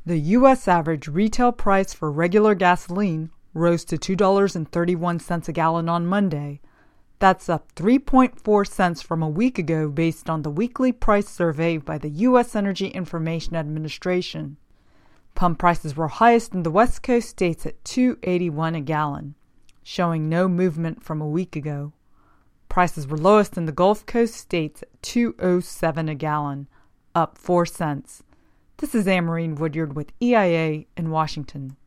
The U.S. average retail price for regular gasoline rose to $2.31 a gallon on Monday. That's up 3.4 cents from a week ago based on the weekly price survey by the U.S. Energy Information Administration. Pump prices were highest in the West Coast states at $2.81 a gallon, showing no movement from a week ago. Prices were lowest in the Gulf Coast states at $2.07 a gallon, up 4 cents. This is Anne-Marie Woodyard with EIA in Washington.